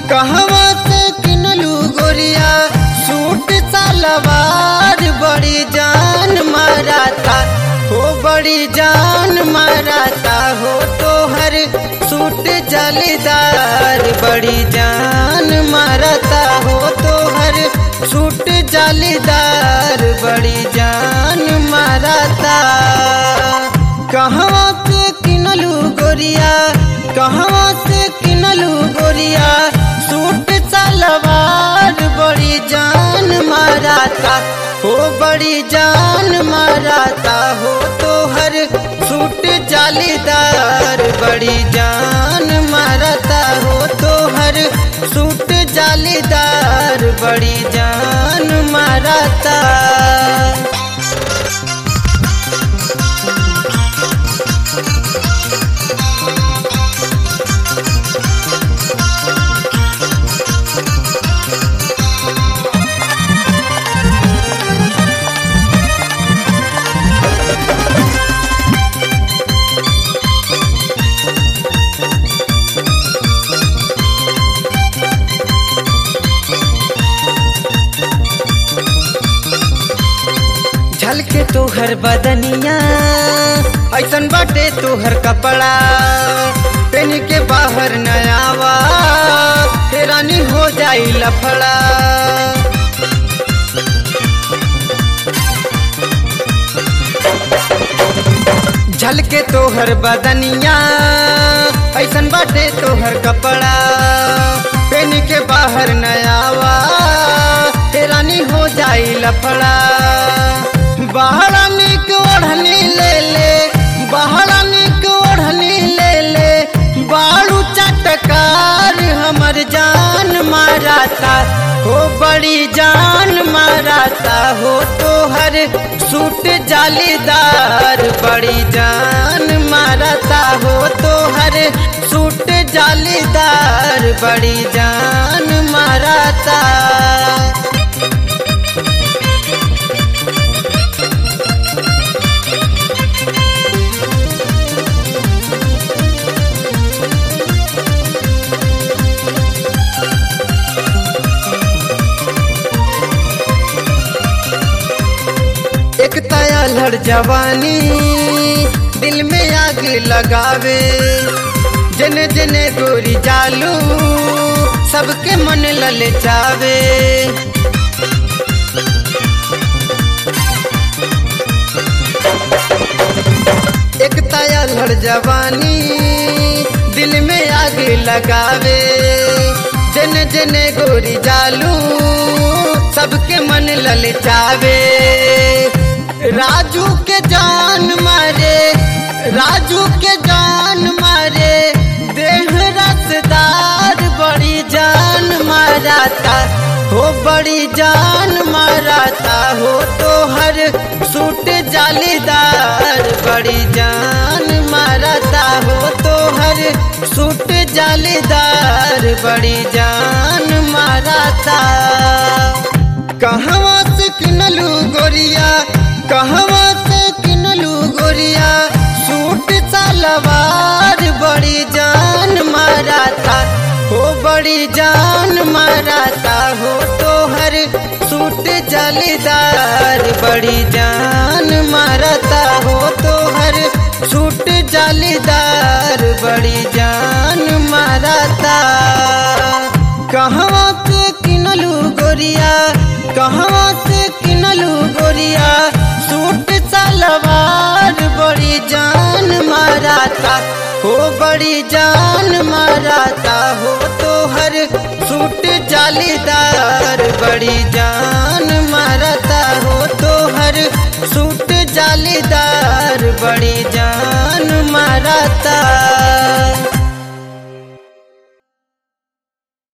कहवा से किनलू गोरिया सूट सलवार, बड़ी जान माराता हो, बड़ी जान माराता हो तोहर सूट जालीदार, बड़ी जान माराता हो तोहर सूट जालीदार, बड़ी जान माराता। कहवा से किनलू गोरिया, कहवा से किनलू गोरिया सूट सलवार, बड़ी जान माराता हो, बड़ी जान माराता हो तोहर सूट जालीदार, बड़ी जान माराता हो तोहर सूट जालीदार, बड़ी जान माराता। झलके तोहर बदनिया ऐसन बाटे तोहर कपड़ा, पेन के बाहर न आवा हैरानी हो जाई लफड़ा। झलके तोहर बदनिया ऐसन बाटे तोहर कपड़ा, पेन के बाहर न आवा हैरानी हो जाई लफड़ा। बहरा निक ओढ़नी ले ले, बहरा निक ओढ़नी ले ले, बाड़ू चटकार हमर जान माराता हो, बड़ी जान माराता हो तोहर सूट जालीदार, बड़ी जान माराता हो तोहर सूट जालीदार, बड़ी जान माराता। एक तया लड़ जवानी दिल में आग लगावे, जने जने गोरी जालू सबके मन ललचावे। एक तया लड़ जवानी दिल में आग लगावे, जने जने गोरी जालू सबके मन ललचावे। राजू के जान मारे, राजू के जान मारे, देह रसदार, बड़ी जान माराता हो, बड़ी जान माराता हो तोहर सूट जालीदार, बड़ी जान माराता हो तोहर सूट जालीदार, बड़ी जान माराता। कहवा से किनलू गोरिया, कहवा से किनलू गोरिया सूट सलवार, बड़ी जान माराता हो, बड़ी जान माराता हो तोहर सूट जालीदार, बड़ी जान माराता हो तोहर सूट जालीदार, बड़ी जान माराता। कहवा से किनलू गोरिया, कहवा से किनलू गोरिया सूट सलवार, बड़ी जान माराता हो, बड़ी जान माराता हो तोहर सूट जालीदार, बड़ी जान माराता हो तोहर सूट जालीदार, बड़ी जान माराता।